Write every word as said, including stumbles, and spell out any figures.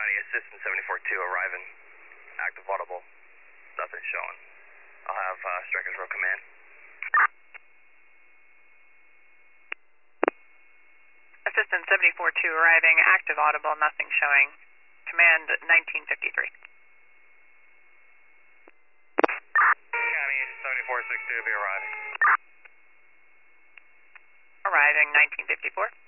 County, Assistant seventy-four two arriving. Active audible. Nothing showing. I'll have uh, Strikers Row command. Assistant seventy-four two arriving. Active audible. Nothing showing. Command nineteen fifty-three. County, seventy-four six two will be arriving. Arriving nineteen fifty-four.